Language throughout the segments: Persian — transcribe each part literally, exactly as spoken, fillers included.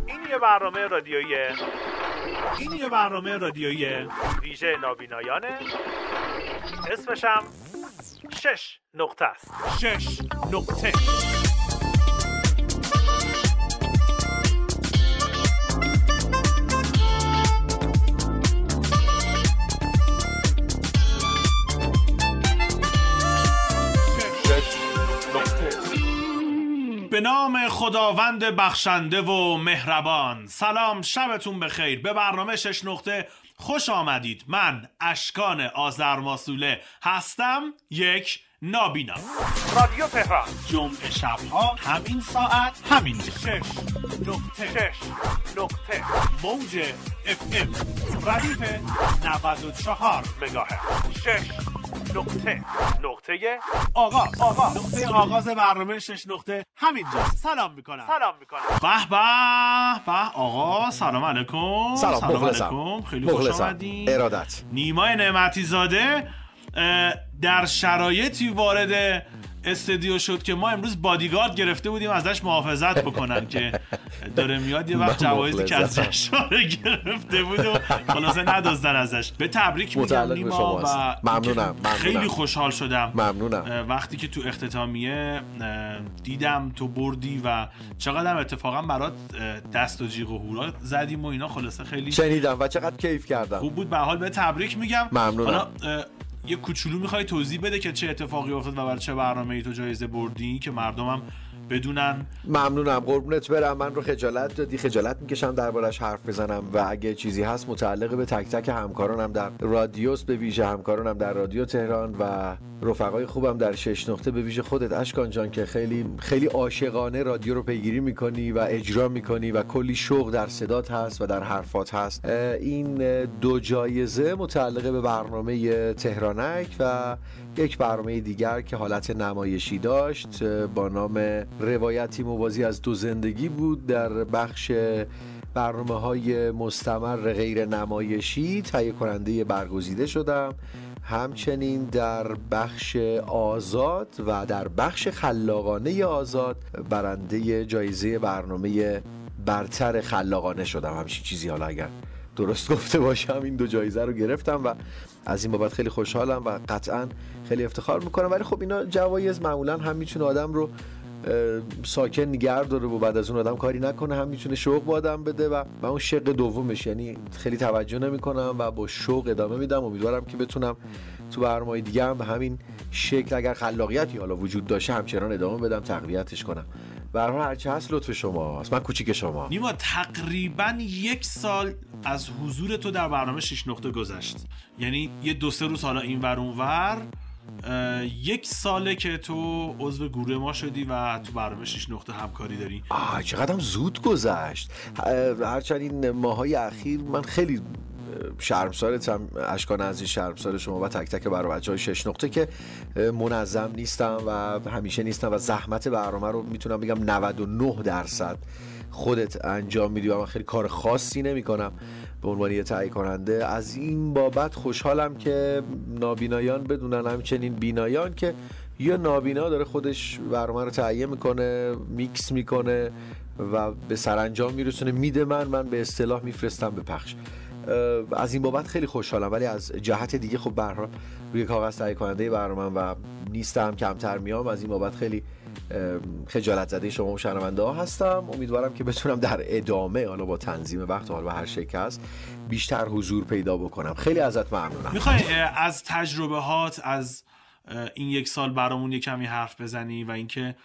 این یه برنامه رادیویی این یه برنامه رادیویی ویژه نابینایانه. اسمش هم شش نقطه است. شش نقطه. به نام خداوند بخشنده و مهربان. سلام، شبتون بخیر. به برنامه شش نقطه خوش آمدید. من اشکان آذرماسوله هستم، یک نابینا. رادیو تهران جمعه شبها همین ساعت همین شش نقطه شش نقطه موج اف ام ردیف نود و چهار مگاهرتز. شش نقطه نقطه آغاز آغاز نقطه آغاز برنامه شش نقطه همینجاست. سلام میکنم سلام میکنم به به به آقا، سلام علیکم. سلام, سلام علیکم، خیلی خوش آمدین. ارادت. نیمای نعمتی زاده در شرایطی وارد استودیو شد که ما امروز بادیگارد گرفته بودیم ازش محافظت بکنن که داره میاد. یه وقت جوایزی که از جشنواره گرفته بود و خلاصه ندازدن ازش. به تبریک میگم نیما و ممنونم. خیلی خوشحال شدم. ممنونم. وقتی که تو اختتامیه دیدم تو بردی و چقدر اتفاقا برات دست و جیغ و هورا زدیم و اینا. خلاصه خیلی شنیدم و چقدر کیف کردم. خوب بود. به حال به تبریک میگم. ممنونم. یه کوچولو میخوای توضیح بده که چه اتفاقی افتاد و برای چه برنامه‌ای تو جایزه بردی که مردمم بدونن؟ ممنونم، قربونت برم. من رو خجالت دادی، خجالت میکشم دربارش حرف بزنم و اگه چیزی هست متعلق به تک تک همکارانم در رادیوس، به ویژه همکارانم در رادیو تهران و رفقای خوبم در شش نقطه، به ویژه خودت اشکان جان که خیلی خیلی عاشقانه رادیو رو پیگیری میکنی و اجرا میکنی و کلی شوق در صدات هست و در حرفات هست. این دو جایزه متعلق به برنامه تهرانک و یک برنامه دیگر که حالت نمایشی داشت با نام روایتی موازی از دو زندگی بود. در بخش برنامه‌های مستمر غیر نمایشی تهیه کننده برگزیده شدم. همچنین در بخش آزاد و در بخش خلاقانه آزاد برنده جایزه برنامه برتر خلاقانه شدم. همچین چیزی، حالا اگر درست گفته باشم، این دو جایزه رو گرفتم و از این بابت خیلی خوشحالم و قطعا خیلی افتخار میکنم. ولی خب اینا جوایز معمولا هم میتونه آدم رو ساکن نگه داره و بعد از اون آدم کاری نکنه، هم میتونه شوق با آدم بده و من اون شق دومش یعنی خیلی توجه نمیکنم و با شوق ادامه میدم. امیدوارم که بتونم تو برنامه‌های دیگه هم به همین شکل اگر خلاقیتی حالا وجود داشته همچنان ادامه بدم، تقویتش کنم. به هر حال هرچی هست لطف شماست. من کوچیک شما. نیما، تقریبا یک سال از حضور تو در برنامه شش نقطه گذشت، یعنی یه دو سه روز حالا این ور اون ور یک ساله که تو عضو گروه ما شدی و تو برنامه شش نقطه همکاری داری. آه چقدر زود گذشت. هرچند این ماهای اخیر من خیلی شرمسارتم اشکان عزیز، شرمسار شما و تک تک برای بچه‌های شش نقطه که منظم نیستم و همیشه نیستم و زحمت برنامه رو میتونم بگم نود و نه درصد خودت انجام میدی و من خیلی کار خاصی نمی کنم به عنوان یه تهیه کننده. از این بابت خوشحالم که نابینایان بدونن، همچنین بینایان، که یه نابینا داره خودش برنامه رو تهیه میکنه، میکس میکنه و به سرانجام میرسونه میده من من به اصطلاح میفرستم به پخش. از این بابت خیلی خوشحالم. ولی از جهت دیگه خب به هر حال روی کاغذ تهیه کننده برنامه و نیستم، کمتر میام. از این بابت خیلی خجالت زده شما و شنونده ها هستم. امیدوارم که بتونم در ادامه حالا با تنظیم وقت حالا به هر شکل هست بیشتر حضور پیدا بکنم. خیلی ازت ممنونم. میخوای از تجربه هات از این یک سال برامون یه کمی حرف بزنی و اینکه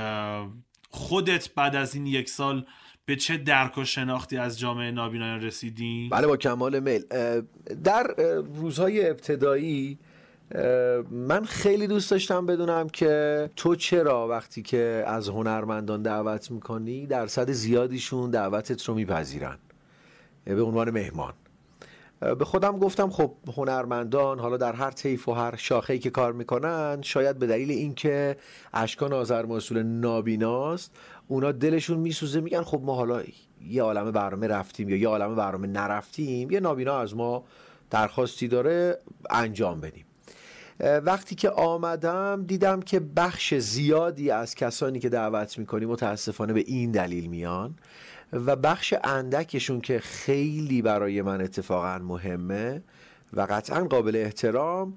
خودت بعد از این یک سال به چه درک و شناختی از جامعه نابینایان رسیدی؟ بله با کمال میل. در روزهای ابتدایی من خیلی دوست داشتم بدونم که تو چرا وقتی که از هنرمندان دعوت میکنی درصد زیادیشون دعوتت رو میپذیرن به عنوان مهمان. به خودم گفتم خب هنرمندان حالا در هر طیف و هر شاخه‌ای که کار میکنن، شاید به دلیل اینکه اشکان آذرماسوله نابیناست اونا دلشون میسوزه، میگن خب ما حالا یه عالمه برنامه رفتیم یا یه عالمه برنامه نرفتیم، یه نابینا از ما درخواستی داره انجام بدیم. وقتی که آمدم دیدم که بخش زیادی از کسانی که دعوت میکنی متاسفانه به این دلیل میان و بخش اندکشون که خیلی برای من اتفاقا مهمه و قطعا قابل احترام،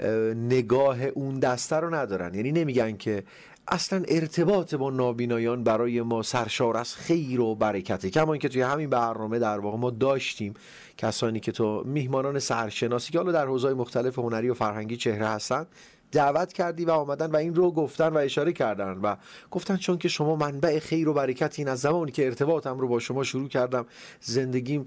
نگاه اون دسته رو ندارن. یعنی نمیگن که اصلا ارتباط با نابینایان برای ما سرشار از خیر و برکته، کما اینکه توی همین برنامه در واقع ما داشتیم کسانی که تو میهمانان سرشناسی که حالا در حوزه‌های مختلف هنری و فرهنگی چهره هستن دعوت کردی و آمدن و این رو گفتن و اشاره کردن و گفتن چون که شما منبع خیر و برکتین، از زمانی که ارتباطم رو با شما شروع کردم زندگیم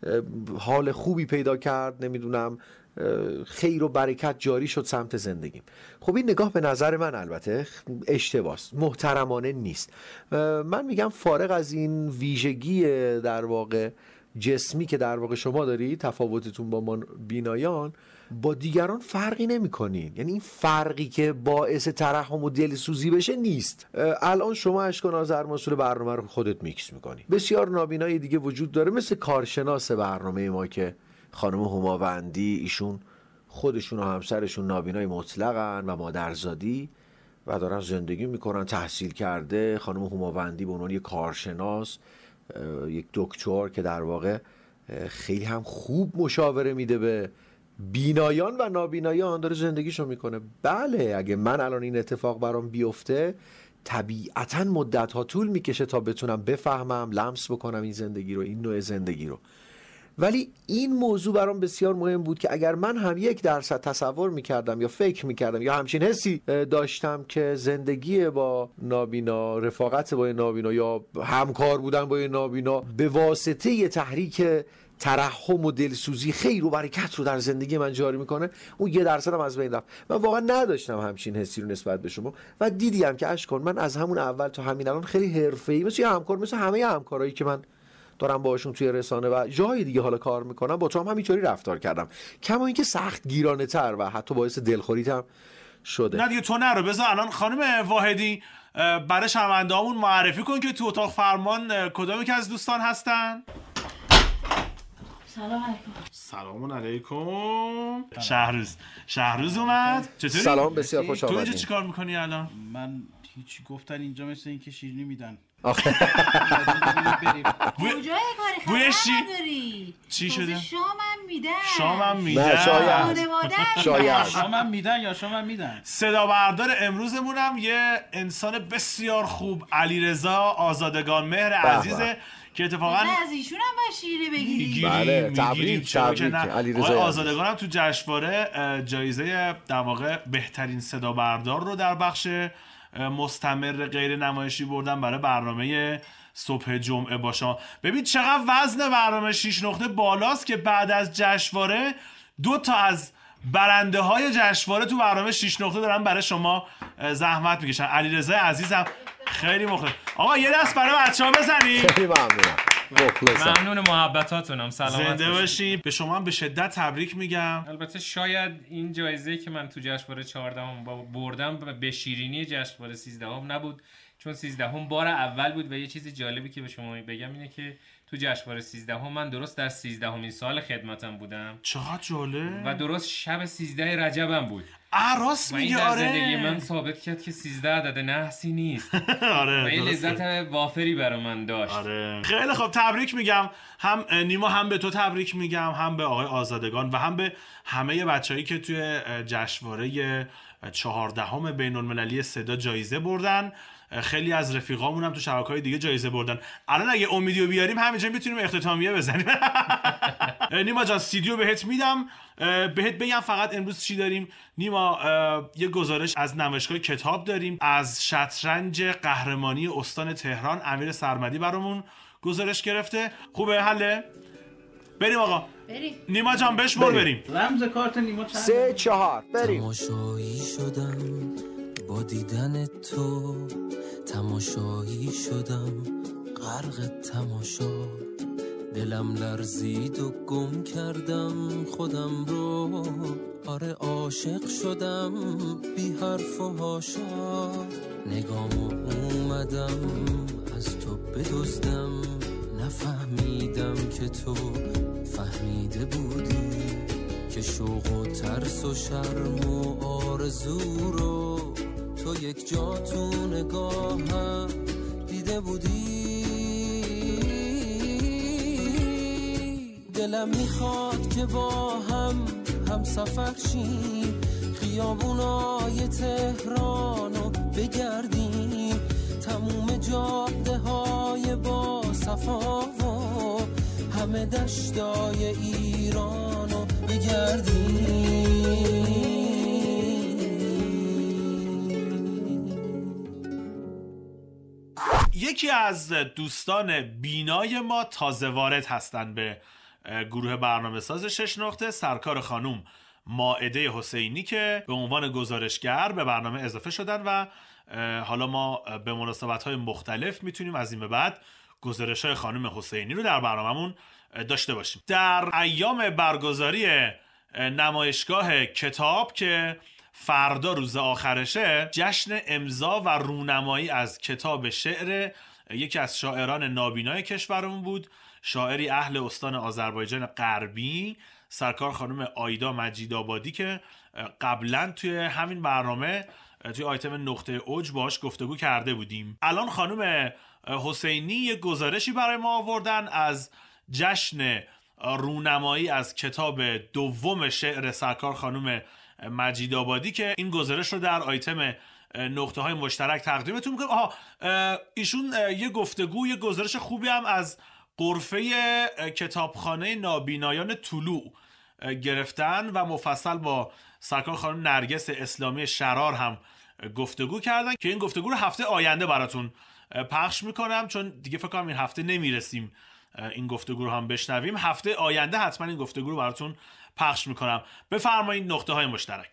حال خوبی پیدا کرد، نمیدونم خیر و برکت جاری شد سمت زندگیم. خب این نگاه به نظر من البته اشتباهه، محترمانه نیست. من میگم فارغ از این ویژگی در واقع جسمی که در واقع شما داری، تفاوتتون با ما بینایان، با دیگران فرقی نمی کنین. یعنی این فرقی که باعث ترحم و دلسوزی بشه نیست. الان شما اشکان آذرمسئول برنامه رو خودت میکس میکنی، بسیار نابینای دیگه وجود داره، مثل کارشناس برنامه ما که خانم هماوندی، ایشون خودشون و همسرشون نابینای مطلقن و مادرزادی و دارن زندگی میکنن، تحصیل کرده. خانم هماوندی به عنوان یک کارشناس، یک دکتر که در واقع خیلی هم خوب مشاوره میده به بینایان و نابینایان، داره زندگیشو میکنه. بله اگه من الان این اتفاق برام بیفته طبیعتا مدت ها طول میکشه تا بتونم بفهمم، لمس بکنم این زندگی رو، این نوع زندگی رو. ولی این موضوع برام بسیار مهم بود که اگر من هم یک درصد تصور میکردم یا فکر میکردم یا همچین حسی داشتم که زندگی با نابینا، رفاقت با نابینا یا همکار بودن با نابینا به واسطه تحریک ترحم و دلسوزی خیر و برکت رو در زندگی من جاری میکنه، اون یه درصد هم از بین رفت. من واقعا نداشتم همچین حسی رو نسبت به شما و دیدیم که اشکان من از همون اول تا همین الان خیلی حرفه‌ای مثل یه همکار، مثل همه همکارایی که من دارم باشون توی رسانه و جای دیگه حالا کار میکنم، با تو هم همینطوری رفتار کردم، کما اینکه سخت گیرانه تر و حتی باعث دلخوریت هم شده. نه دیگه تو نرو، بذار الان خانم واحدی برای شنونده‌هامون معرفی کن که تو اتاق فرمان کدام یک از دوستان هستن. سلام علیکم. سلام علیکم. شهروز شهروز اومد. چطوری؟ سلام، بسیار خوش آمدید. تو اینجا چیکار میکنی الان؟ من هیچی، گفتن اینجا مثل این که شیرینی میدن. کجای کاری خبر نداری؟ چی شده؟ شامم میدن. شامم میدن. نه شاید. شاید. شامم میدن یا شامم میدن. صدا بردار امروزمون هم یه انسان بسیار خوب، علیرضا آزادگان مهر عزیزه که اتفاقا از ایشون هم باید شیره بگیری. بله تبریک تبریک علیرضا. آقای آزادگان هم تو جشنواره جایزه در واقع بهترین صدا بردار رو در بخش مستمر غیر نمایشی بردن برای برنامه صبح جمعه با شما. ببین چقدر وزن برنامه شش نقطه بالاست که بعد از جشنواره دو تا از برنده های جشنواره تو برنامه شش نقطه دارن برای شما زحمت میکشن. علیرضا عزیزم خیلی مخلص. آقا یه دست برای بچه‌ها بزنید. خیلی ممنونم. ممنون محبتاتونم. سلامت زنده باشید. به شما هم به شدت تبریک میگم. البته شاید این جایزه که من تو جشنواره چهاردهم بردم به شیرینی جشنواره سیزدهم نبود، چون سیزدهم بار اول بود. و یه چیز جالبی که به شما بگم اینه که تو جشنواره سیزدهم من درست در سیزدهمین سال خدمتم بودم. چقدر جالب. و درست شب سیزده رجبم بود. عراس میگه. آره. زندگی من ثابت کرد که سیزده عدد نحسی نیست. آره. و این لذت وافری برای من داشت. آره. خیلی خب تبریک میگم. هم نیما هم به تو تبریک میگم، هم به آقای آزادگان و هم به همه بچه‌هایی که توی جشنواره چهاردهم بین‌المللی صدا جایزه بردن. خیلی از رفیقامون هم تو شبکه‌های دیگه جایزه بردن. الان اگه امیدیو بیاریم همینجا میتونیم اختتامیه بزنیم. نیما جان سیدیو بهت میدم، بهت بگم فقط امروز چی داریم. نیما یه گزارش از نمایشگاه کتاب داریم، از شطرنج قهرمانی استان تهران امیر سرمدی برامون گزارش گرفته. خوبه حله؟ بریم آقا. بریم. نیما جان بشمر بریم. رمز کارت نیما چند؟ سه چهار بریم. تماشایی شدم با دیدن تو، تماشایی شدم غرق تماشا، دلم لرزید و گم کردم خودم رو. آره عاشق شدم بی حرف و حاشا، نگامو اومدم از تو بدزدم، نفهمیدم که تو فهمیده بودی که شوق و ترس و شرم و آرزو رو تو یک جا تو نگاهم دیده بودی. دلم میخواد که با هم هم سفر شیم، خیابونای تهرانو بگردیم، تموم جاده های با صفا و همه دشتای ایرانو بگردیم. یکی از دوستان بینای ما تازه وارد هستن به گروه برنامه ساز شش نقطه، سرکار خانوم مائده حسینی که به عنوان گزارشگر به برنامه اضافه شدن و حالا ما به مناسبت‌های مختلف میتونیم از این به بعد گزارش‌های خانم حسینی رو در برنامه‌مون داشته باشیم. در ایام برگزاری نمایشگاه کتاب که فردا روز آخرشه، جشن امضا و رونمایی از کتاب شعر یکی از شاعران نابینای کشورمون بود، شاعری اهل استان آذربایجان غربی، سرکار خانم آیدا مجیدآبادی که قبلا توی همین برنامه توی آیتم نقطه اوج باش گفتگو کرده بودیم. الان خانم حسینی یک گزارشی برای ما آوردن از جشن رونمایی از کتاب دوم شعر سرکار خانم مجیدآبادی که این گزارش رو در آیتم نقطه های مشترک تقدیمتون میکنم. آها، ایشون یه گفتگو، یه گزارش خوبی هم از غرفه کتابخانه نابینایان طلوع گرفتن و مفصل با سرکار خانم نرگس اسلامی شرار هم گفتگو کردن که این گفتگو رو هفته آینده براتون پخش میکنم، چون دیگه فکر کنم این هفته نمیرسیم این گفتگو رو هم بشنویم. هفته آینده حتما این گفتگو رو براتون پخش میکنم. بفرمایید نقطه های مشترک.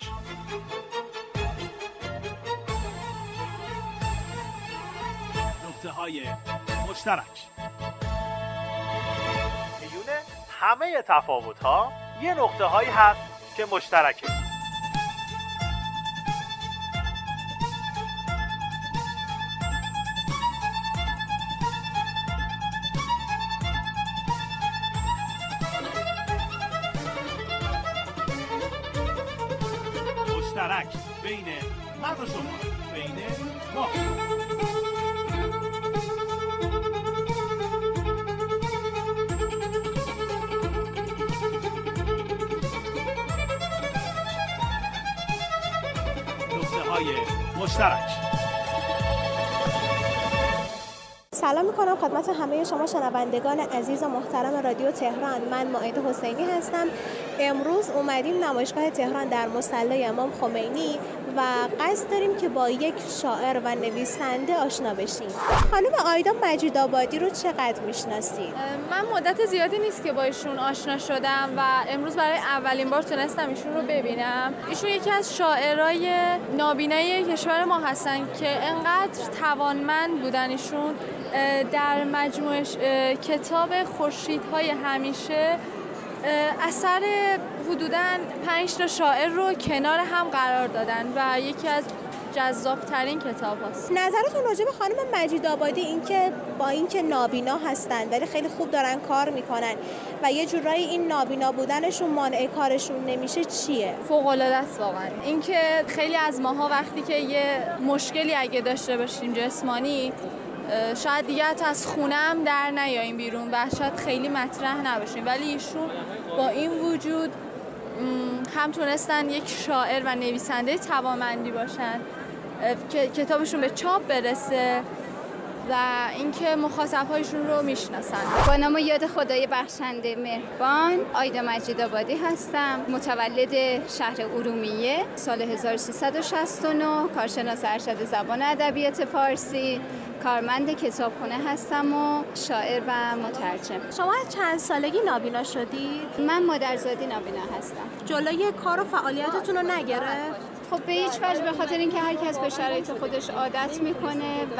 نقطه های مشترک. میونه همه تفاوت ها یه نقطه هایی هست که مشترکه. مشترک بین من و شما، بین ما. نقطه های مشترک. سلام میکنم خدمت همه شما شنوندگان عزیز و محترم رادیو تهران. من مائده حسینی هستم. امروز اومدیم نمایشگاه تهران در مصلی امام خمینی و قصد داریم که با یک شاعر و نویسنده آشنا بشیم. خانم آیدا مجیدآبادی رو چقدر میشناسید؟ من مدت زیادی نیست که با ایشون آشنا شدم و امروز برای اولین بار تونستم ایشون رو ببینم. ایشون یکی از شاعرای نابینای کشور ما هستن که انقدر توانمند بودن. ایشون در مجموعه کتاب خورشیدهای همیشه اثر حدوداً پنج تا شاعر رو کنار هم قرار دادن و یکی از جذابترین کتاب هست. نظرتون راجع به خانم مجیدآبادی، این که با اینکه نابینا هستن ولی خیلی خوب دارن کار میکنن و یه جورایی این نابینا بودنشون مانع کارشون نمیشه، چیه؟ فوق العاده است واقعا. اینکه خیلی از ماها وقتی که یه مشکلی اگه داشته باشیم جسمانی، شاید دیگه از خونه هم در نیاییم بیرون و شاید خیلی مطرح نباشیم، ولی ایشون با این وجود هم تونستن یک شاعر و نویسنده توانمندی باشن که کتابشون به چاپ برسه و اینکه مخاطب‌هایشون رو میشناسن. با نام یاد خدای بخشنده مهربان، آیدا مجیدآبادی هستم. متولد شهر ارومیه، سال هزار و سیصد و شصت و نه، کارشناس ارشد زبان ادبیات فارسی، کارمند کتابخونه هستم و شاعر و مترجم. شما چند سالگی نابینا شدید؟ من مادرزادی نابینا هستم. جلوی کار و فعالیتتون رو نگرفت؟ خب به هیچ وجه، به خاطر اینکه هر کس به شرایط خودش عادت میکنه و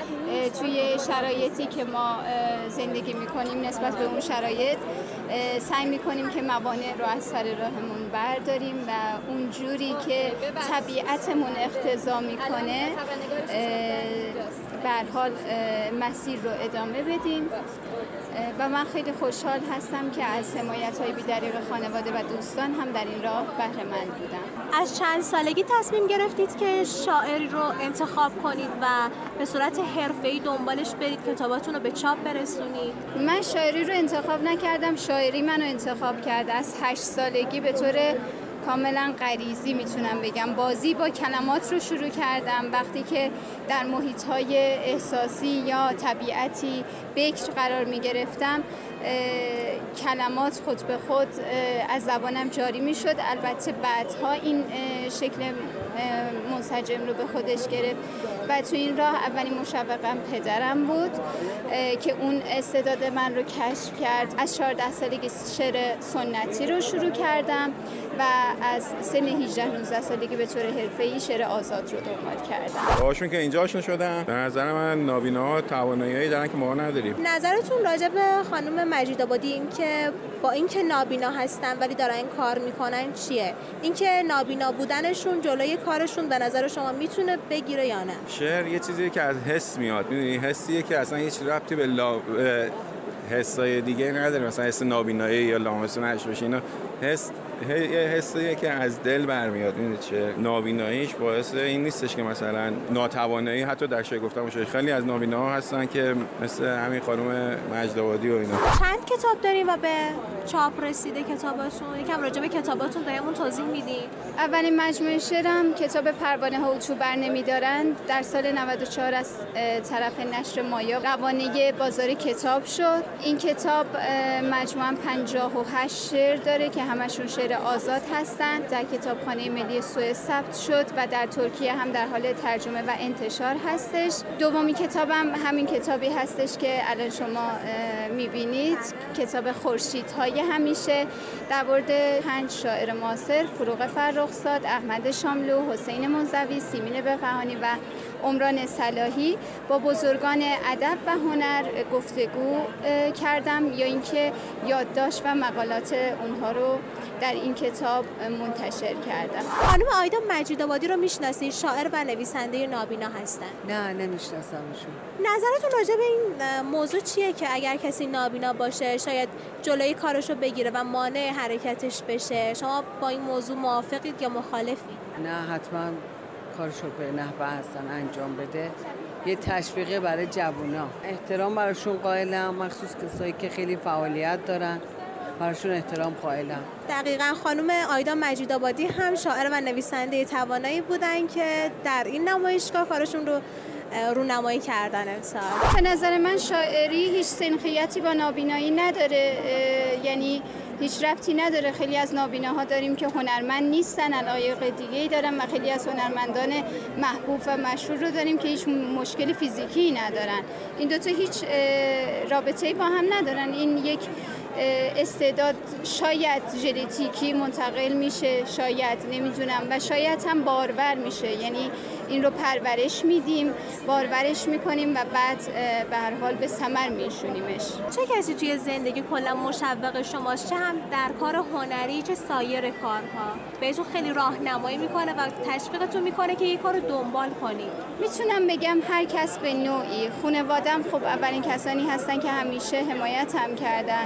توی شرایطی که ما زندگی میکنیم نسبت به اون شرایط سعی میکنیم که موانع رو از سر راهمون برداریم و اون جوری که طبیعتمون اقتضا میکنه به هر حال مسیر رو ادامه بدیم و و من خیلی خوشحال هستم که از حمایت‌های بی‌دریغ خانواده و دوستان هم در این راه بهره مند بودم. از چند سالگی تصمیم گرفتید که شاعری رو انتخاب کنید و به صورت حرفه‌ای دنبالش برید، کتاباتون رو به چاپ برسونید؟ من شاعری رو انتخاب نکردم، شاعری منو انتخاب کرده. از هشت سالگی به طور کاملا غریزی میتونم بگم بازی با کلمات رو شروع کردم. وقتی که در محیط‌های احساسی یا طبیعتی بکر قرار میگرفتم، کلمات خود به خود از زبانم جاری میشد. البته بعدها این شکل منسجم رو به خودش گرفت و تو این راه اولین مشوقم پدرم بود که اون استعداد من رو کشف کرد. از چهارده سالگی شعر سنتی رو شروع کردم و از سن هجده نوزده سالگی به طور حرفه‌ای شعر آزاد رو دنبال کردم. باهاشون که اینجا آشنا شدم، به نظر من نابیناها توانایی‌ای دارن که ما نداریم. نظرتون راجع به خانم مجیدآبادی این که با اینکه نابینا هستن ولی دارن کار میکنن چیه؟ اینکه نابینا بودنشون جلوی کارشون به نظر شما میتونه بگیره یا نه؟ شعر یه چیزیه که از حس میاد، میدونی، حسیه که اصلا هیچ ربطی به لا... حسای دیگه نداره، مثلا حس نابینایی یا لامسون نش باشه، اینا حس یه حسیه که از دل برمیاد. میدونید چه نابیناییش باعث این نیستش که مثلا ناتوانایی حتی در شعر گفتن باشه. خیلی از نابیناها هستن که مثل همین خانم مجیدآبادی و اینا. چند کتاب دارین و به چاپ رسیده کتاباتون؟ یکم راجع به کتاباتون بهمون توضیح میدین؟ اولین مجموعه شعرم کتاب پروانه ها اتو بر نمیدارند در سال نود و چهار از طرف نشر مایا روانه بازار کتاب شد. این کتاب مجموعاً پنجاه و هشت شعر داره که همشون شعر آزاد هستند. در کتابخانه ملی سوئد ثبت شد و در ترکیه هم در حال ترجمه و انتشار هستش. دومی کتابم همین کتابی هستش که الان شما میبینید، کتاب خورشیدهای همیشه، در مورد پنج شاعر معاصر: فروغ فرخزاد، احمد شاملو، حسین منزوی، سیمین بفهانی و عمران صلاحی. با بزرگان ادب و هنر گفتگو کردم یا اینکه یادداشت و مقالات اونها رو در این کتاب منتشر کردم. خانم آیدا مجیدآبادی رو میشناسید؟ شاعر و نویسنده نابینا هستن. نه نمیشناسمشون. نظرتون راجع به این موضوع چیه که اگر کسی نابینا باشه شاید جلوی کارش رو بگیره و مانع حرکتش بشه؟ شما با این موضوع موافقید یا مخالفید؟ نه، حتما کارشو به نحوه حسن انجام بده. یه تشویقه برای جوونا. احترام براشون قائلم، مخصوص کسایی که خیلی فعالیت دارن براشون احترام قائلم. دقیقاً خانم آیدا مجیدآبادی هم شاعر و نویسنده توانایی بودن که در این نمایشگاه کارشون رو رونمایی کردن امسال. به نظر من شاعری هیچ سنخیتی با نابینایی نداره، یعنی هیچ ربطی نداره. خیلی از نابیناها داریم که هنرمند نیستن، علایق دیگه‌ای دارن و خیلی از هنرمندان محبوب و مشهور رو داریم که هیچ مشکل فیزیکی ندارن. این دوتا هیچ رابطه‌ای با هم ندارن. این یک استعداد شاید ژنتیکی منتقل میشه، شاید نمیدونم، و شاید هم بارور میشه. یعنی این رو پرورش میدیم، بارورش میکنیم و بعد به هر حال به ثمر میشونیمش. چه کسی توی زندگی کلا مشوق شماست، چه هم در کار هنری چه سایر کارها؟ بهتون خیلی راهنمایی میکنه و تشویقتون میکنه که یک کارو دنبال کنید؟ میتونم بگم هر کس به نوعی. خانواده‌ام خب اولین کسانی هستن که همیشه حمایت هم کردن.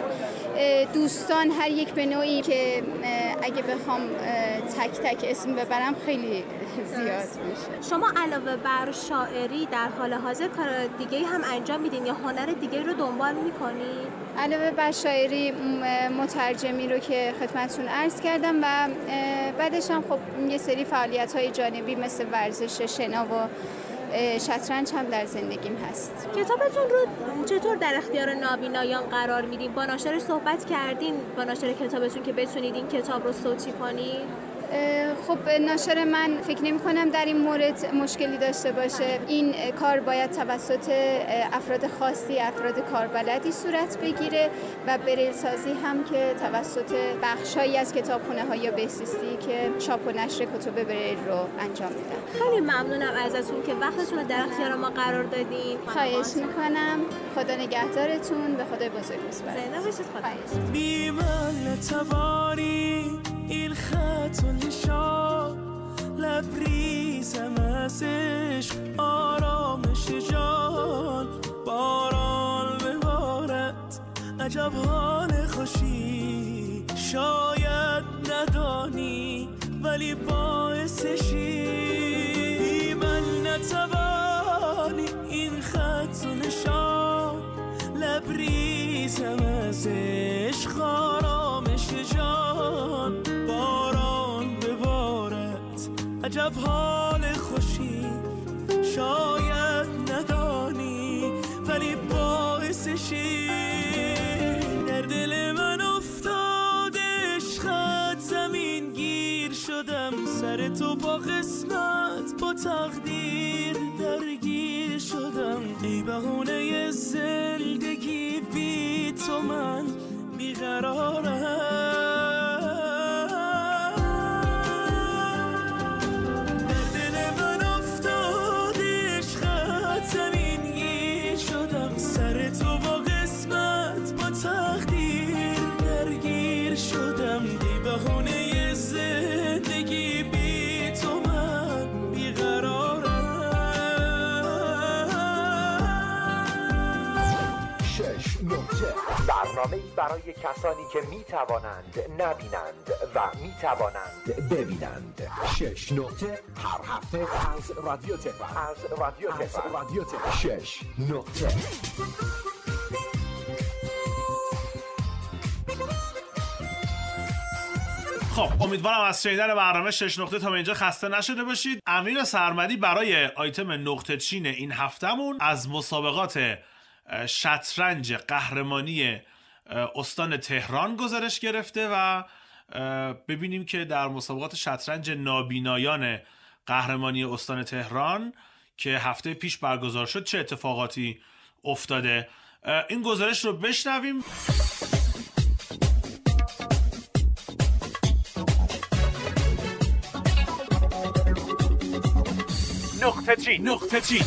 دوستان هر یک به نوعی که اگه بخوام تک تک اسم ببرم خیلی زیاد میشه. شما علاوه بر شاعری در حال حاضر کار دیگه هم انجام میدین یا هنر دیگه رو دنبال میکنید؟ علاوه بر شاعری مترجمی رو که خدمتتون عرض کردم و بعدش هم خب یه سری فعالیت‌های جانبی مثل ورزش، شنا و شطرنج هم در زندگیم هست. کتابتون رو چطور در اختیار نابینایان قرار میدین؟ با ناشر صحبت کردین با ناشر کتابتون که بتونید این کتاب رو صوتی کنید؟ خب ناشر من فکر نمی کنم در این مورد مشکلی داشته باشه. این کار باید توسط افراد خاصی، افراد کاربلدی صورت بگیره و بریل سازی هم که توسط بخشایی از کتابخونه های یا بهزیستی که چاپ و نشر کتب بریل رو انجام میدن. خیلی ممنونم ازتون که وقتتون رو در اختیار ما قرار دادین. خواهش میکنم. خدا نگهدارتون. به خدای بزرگ میسپارم. زنده باشید. خدا. بی‌مل توانی این خط و نشان لبریزم ازش آرامش جان باران ببارد عجب حال خوشی شاید ندانی ولی باعثشی من نتوانی این خط و نشان لبریزم از عشق آرامش جان باران ببارد عجب حال خوشی شاید ندانی ولی باعثشی در دل من افتاد عشقت زمین گیر شدم سر تو با قسمت با تقدیر درگیر شدم ای بهونه زندگی بی تو من بیقرارم برنامه‌ای برای کسانی که می توانند نبینند و می توانند ببینند. شش نقطه هر هفته از رادیو تهران از رادیو تهران رادیو تهران شش نقطه. خب امیدوارم از شنیدن برنامه شش نقطه تا به اینجا خسته نشده باشید. امیر سرمدی برای آیتم نقطه چین این هفتمون از مسابقات شطرنج قهرمانی استان تهران گزارش گرفته و ببینیم که در مسابقات شطرنج نابینایان قهرمانی استان تهران که هفته پیش برگزار شد چه اتفاقاتی افتاده. این گزارش رو بشنویم. نقطه چین نقطه چین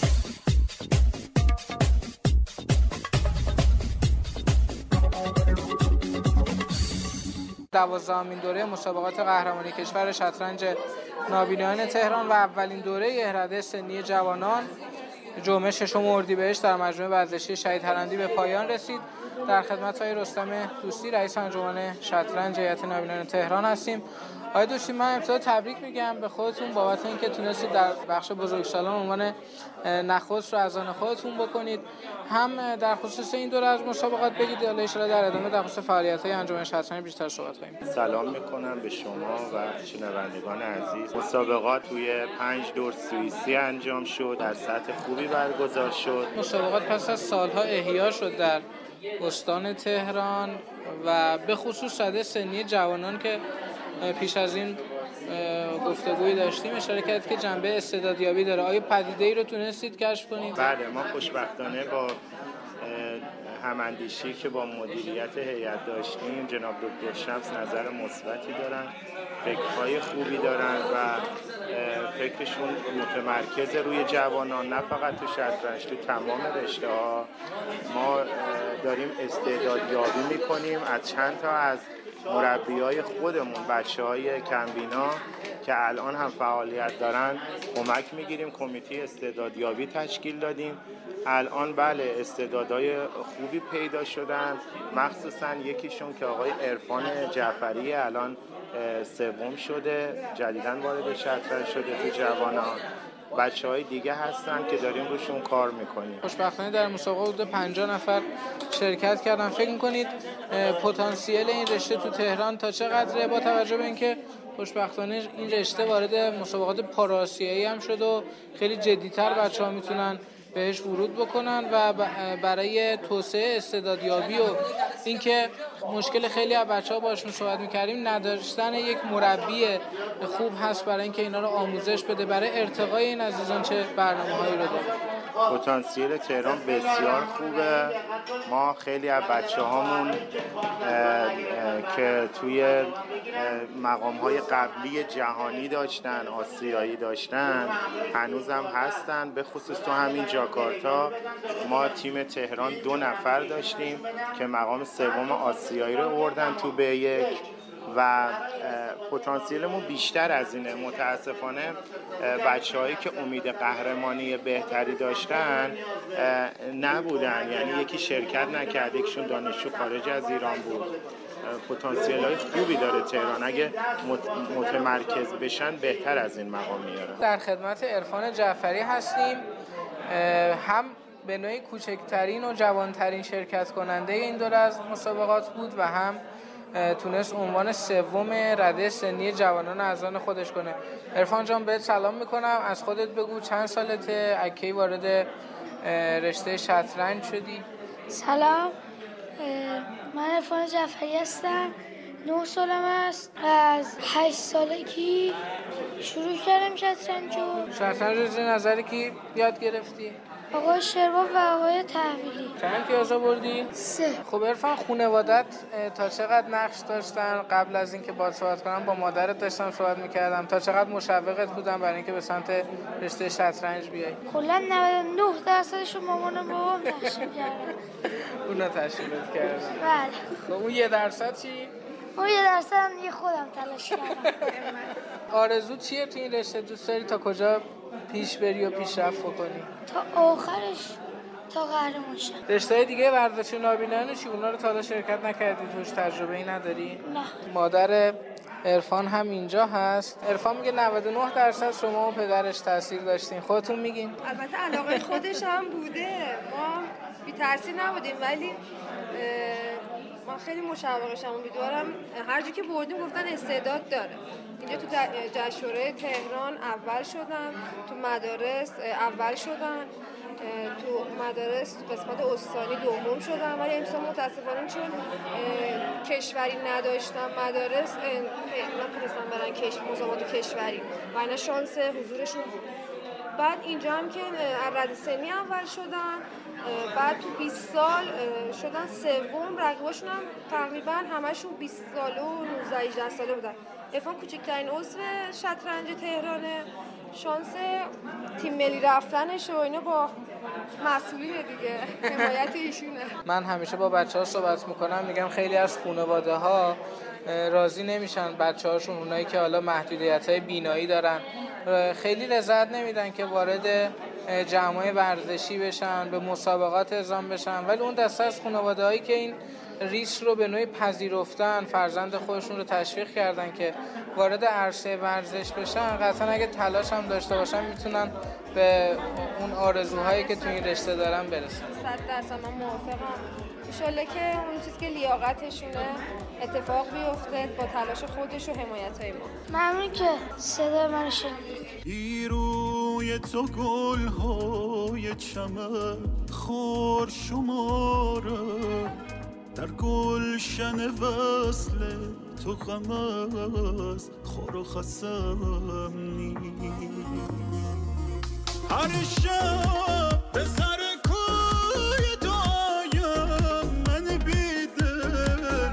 دوازدهمین دوره مسابقات قهرمانی کشور شطرنج نابینایان تهران و اولین دوره اهرده سنی جوانان جمعه ششم اردیبهشت در مجمع ورزشی شهید هرندی به پایان رسید. در خدمت آقای رستم دوستی رئیس انجمن شطرنج هیئت نابینایان تهران هستیم. آقای دوستی من ابتدا تبریک میگم به خودتون بابت اینکه تونستید در بخش بزرگسالان عنوان نخست رو از آن خودتون بکنید. هم در خصوص این دوره از مسابقات بگید حالا ان شاءالله در ادامه در خصوص فعالیت‌های انجمن شطرنج بیشتر صحبت کنیم. سلام میکنم به شما و شنوندگان عزیز. مسابقات توی پنج دور سوئیسی انجام شد، در سطح خوبی برگزار شد. مسابقات پس از سالها احیا شد در استان تهران و به خصوص سطح سنی جوانان که پیش از این گفتگویی داشتیم اشاره کردید که جنبه استعدادیابی داره. آیا پدیده‌ای رو تونستید کشف کنید؟ بله، ما خوشبختانه با هماندیشی که با مدیریت هیئت داشتیم جناب دکتر شمس نظر مثبتی دارن، فکرهای خوبی دارن و فکرشون متمرکز روی جوانان، نه فقط تو شطرنج، تو تمام رشته ها. ما داریم استعدادیابی میکنیم از چند تا از مربیای خودمون، بچه‌های کمبینا که الان هم فعالیت دارن کمک میگیریم. کمیته استعدادیابی تشکیل دادیم. الان بله استعدادهای خوبی پیدا شدن، مخصوصا یکیشون که آقای عرفان جعفری الان سوم شده، جدیداً وارد شطرنج شده تو جوانان. بچه‌های دیگه هستن که داریم روشون کار میکنیم. خوشبختانه در مسابقه حدود پنجاه نفر شرکت کردن. فکر میکنید پتانسیل این رشته تو تهران تا چقدره با توجه به اینکه خوشبختانه این رشته وارد مسابقات پاراسیایی هم شد و خیلی جدی‌تر بچه‌ها میتونن بهش ورود بکنن و برای توسعه استعدادیابی و اینکه مشکل خیلی از بچه‌ها باشون صحبت می‌کردیم نداشتن یک مربی خوب هست برای اینکه اینا رو آموزش بده، برای ارتقای این عزیزان چه برنامه‌هایی رو داریم. پتانسیل تهران بسیار خوبه. ما خیلی از بچه‌هامون که توی مقام‌های قبلی جهانی داشتن، آسیایی داشتن، هنوزم هستن. به خصوص تو همین جاکارتا ما تیم تهران دو نفر داشتیم که مقام سوم آسیایی رو آوردن تو به یک و پتانسیلمون بیشتر از اینه. متاسفانه بچه‌هایی که امید قهرمانی بهتری داشتن نبودن، یعنی یکی شرکت نکرد، یکیشون دانشجو خارج از ایران بود. پتانسیل‌های خوبی داره تهران، اگه متمرکز بشن بهتر از این مقام میارن. در خدمت عرفان جعفری هستیم، هم به نوعی کوچکترین و جوانترین شرکت کننده این دوره از مسابقات بود و هم تونست عنوان سوم رده سنی جوانان از آن خودش کنه. عرفان جان بهت سلام میکنم، از خودت بگو چند سالته، از کی وارد رشته شطرنج شدی؟ سلام، من عرفان جعفری هستم، نه سالم است، از هشت سالگی شروع کردم شطرنجو. شطرنج رو زیر نظر کی یاد گرفتی؟ آقای شروا و آقای تحویلی. چند امتیاز بردی؟ سه. خب عرفان، خانوادت تا چقدر نقش داشتن؟ قبل از اینکه باهات صحبت کنم با مادرت داشتم صحبت میکردم، تا چقدر مشوقت بودن برای اینکه به سمت رشته شطرنج بیای؟ کلا نود و نه درصدش رو مامانم و بابام تشریف کردن. اونا تشریف کردن. بله. خب اون یه درصد چی؟ اون یه درصد یه خودم تلاش کردم. آرزو چیه تو این رشته؟ دوست داری تا کجا پیش بری و پیشرفت بکنی؟ تا آخرش، تا قهرمان شم. رشته دیگه ورزش نابینایان چی؟ اونا رو تا حالا شرکت نکردی؟ توش تجربه ای نداری؟ نه. مادر عرفان هم اینجا هست. عرفان میگه نود و نه درصد شما و پدرش تاثیر داشتین. خودتون میگین؟ البته علاقه خودش هم بوده، ما بی تاثیر نبودیم، ولی ما خیلی مشوقش هم امیدوارم. هر جا که بردیم گفتن استعداد داره. اینجا تو جشنواره تهران اول شدن، تو مدارس اول شدن، تو مدارس قسمت استانی دوم شدن، ولی امسال متاسفانه چون کشوری نداشتن مدارس نتونستن برن کش مسابقات کشوری و اینا شانس حضورشون بود. بعد اینجا هم که از رده سنی اول شدن، بعد تو بیست سال شدن سوم، رقیباشون هم تقریبا همشون بیست ساله و نوزده هجده ساله بودن. عرفان کوچکترین عضو شطرنج تهرانه، شانس تیم ملی رفتنش و اینا با مسئولینه دیگه، حمایت ایشونه. من همیشه با بچه‌ها صحبت میکنم، میگم خیلی از خانواده‌ها راضی نمیشن بچه‌هاشون، اونایی که حالا محدودیت‌های بینایی دارن، خیلی رضایت نمیدن که وارد جمع‌های ورزشی بشن، به مسابقات اعزام بشن، ولی اون دسته از خانواده‌هایی که این ریسک رو به نوعی پذیرفتن، فرزند خودشون رو تشویق کردن که وارد عرصه ورزش بشن، قطعا اگه تلاش هم داشته باشن میتونن به اون آرزوهایی که تو این رشته دارن برسن. صد درصد من موافقم. انشالله که اون چیزی که لیاقتشونه اتفاق بیفته با تلاش خودش و حمایت‌های ما. ممنون که صدای من شنیدید. روی تو گل‌های چمن خور شماره، در گلشن وصل تو غم از خور و خسم نیست. هر شب به سر کوی دعایم من بیدل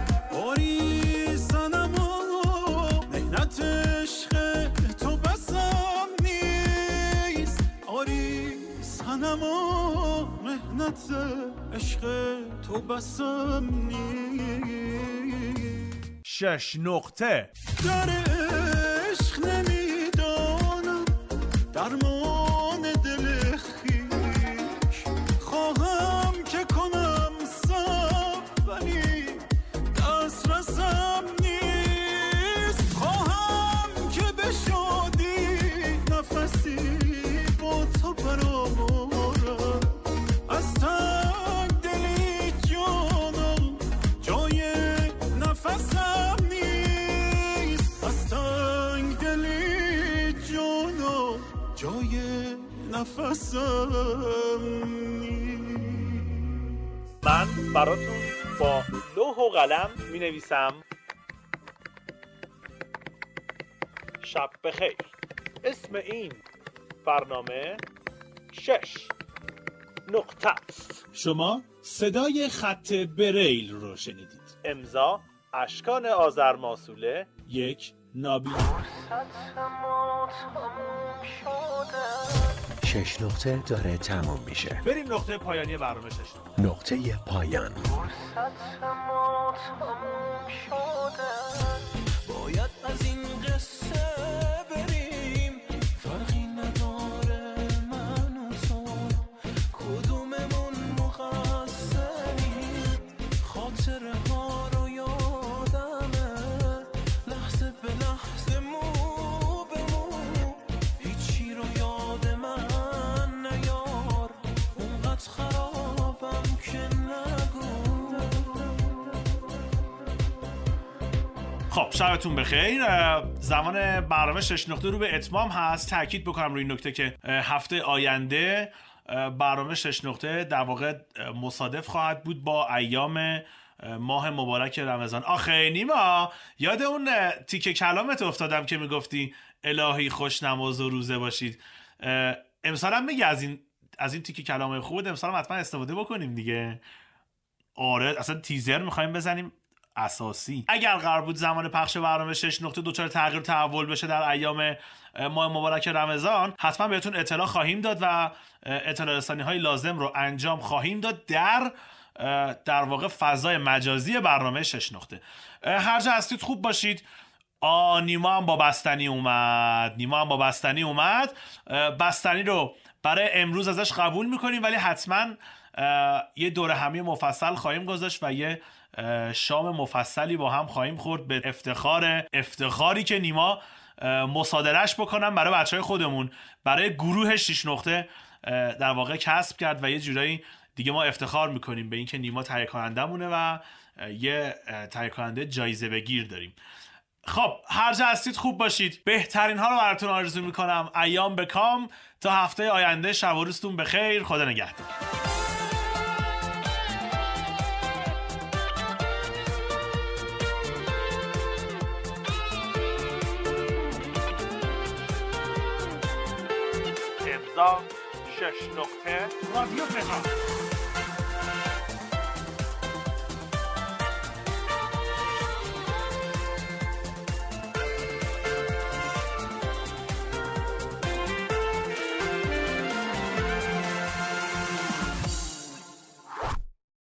آری سنم و مهنت عشق تو بسم نیست. آری سنم و مهنت عشق تو بسم نیست. شش نقطه در عشق نمیدانم درمان دل خویش، خواهم که کنم صبر ولی دسترسم نیست. خواهم که بشادی نفسی با تو برآورم، از تنگ دلی جانم جای نفسم نیست. از تنگ دلی جانم جای نفسم نیست. من براتون با لوح و قلم می نویسم شب بخیر. اسم این برنامه شش نقطه است. شما صدای خط بریل رو شنیدید. امضا اشکان آذرماسوله، یک نابینا. شش نقطه داره تموم میشه. بریم نقطه پایانی برنامه شش نقطه پایان. فرصت ما تموم شده. خاطره ها رو یادمه، لحظه به لحظه مو به مو، هیچی رو یاد من نیار، اونقدر خرابم که نگو. خب شبتون بخیر. زمان برنامه شش نقطه رو به اتمام هست. تاکید بکنم روی این نکته که هفته آینده برنامه شش نقطه در واقع مصادف خواهد بود با ایام ماه مبارک رمضان. آخه نیما یاد اون تیکه کلامت افتادم که میگفتی الهی خوش نماز و روزه باشید. امسال هم میگه از این از این تیکه کلام خوبه امسال هم حتما استفاده بکنیم دیگه. آره اصلا تیزر میخوایم بزنیم اساسی. اگر قرار بود زمان پخش برنامه شش نقطه دوچار تغییر تحول بشه در ایام ماه مبارک رمضان، حتما بهتون اطلاع خواهیم داد و اطلاع رسانی های لازم رو انجام خواهیم داد در در واقع فضای مجازی برنامه شش نقطه. هر جا هستید خوب باشید. آ نیما هم با بستنی اومد نیما هم با بستنی اومد بستنی رو برای امروز ازش قبول میکنیم، ولی حتما یه دوره همی مفصل خواهیم گذاشت و یه شام مفصلی با هم خواهیم خورد به افتخار افتخاری که نیما مصادرهش بکنم برای بچهای خودمون، برای گروه شش نقطه در واقع کسب کرد و یه جورایی دیگه ما افتخار میکنیم به اینکه نیما تهیه کنندمونه و یه تهیه کننده جایزه بگیر داریم. خب هر جا هستید خوب باشید. بهترین ها رو براتون آرزو میکنم. ایام بکام تا هفته آینده. شب و روزتون بخیر. خدا نگهدار. امضا شش نقطه رادیو تهران.